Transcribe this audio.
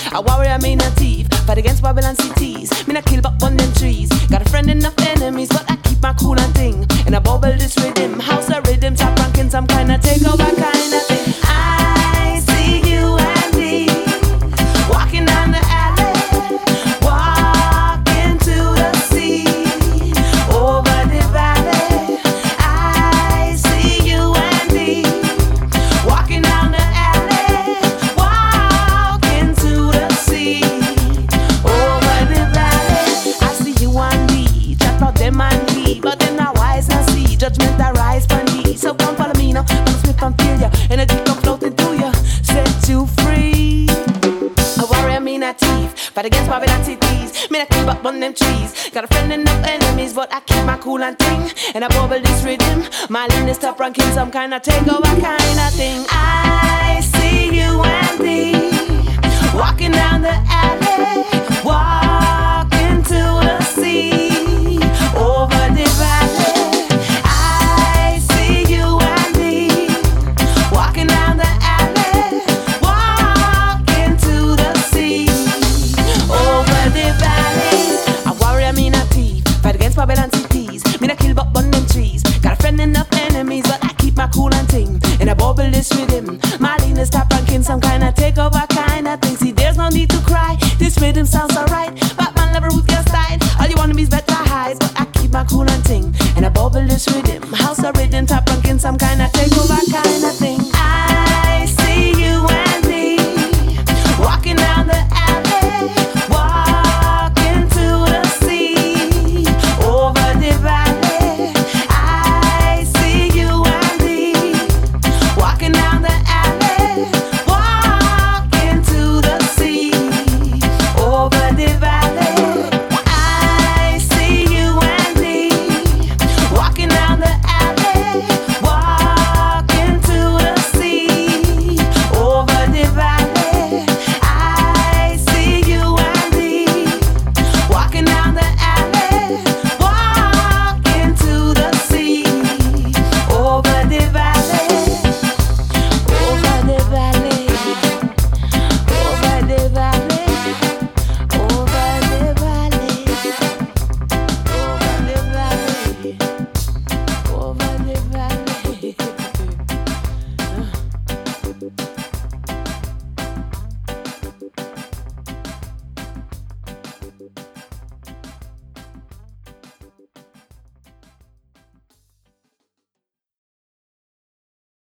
A warrior, I mean a thief. Fight against Babylon cities. Me not kill but burn them trees. Got a friend enough enemies, but I keep my cool and thing. And I bubble this rhythm. House of rhythm, top ranking some kind of takeover kind of thing. I see you and me walking down the alley, walking to the sea, over the valley. I see you and me walking down the alley, walking to the sea, over the valley. I see you and me chat about them and me, but them not wise not see judgment that rise from me. So come follow me now, come slip and feel ya. Energy come floating through ya, set you free. A warrior, me not thief. Fight against Babylon cities. Me not keep up on them trees. Got a friend enough enemies, but I keep my cool and thing. And I bubble this rhythm. My line is top ranking some kind of takeover kind of thing. I see you and me walking down the alley, walking to the sea, over the valley. I see you and me walking down the alley, walking to the sea, over the valley. A warrior, me not thief. Fight against Babylon cities. Me not kill but burn them trees. Got a friend enough enemies, but I keep my cool and thing. And I bubble this rhythm. My lean is top ranking some kind of takeover kind of thing. See, there's no need to cry. This rhythm sounds alright. Batman level with your style. All you want to be is better highs, but I keep my cool and thing. And I bubble this rhythm. House of rhythm, top ranking some kind of takeover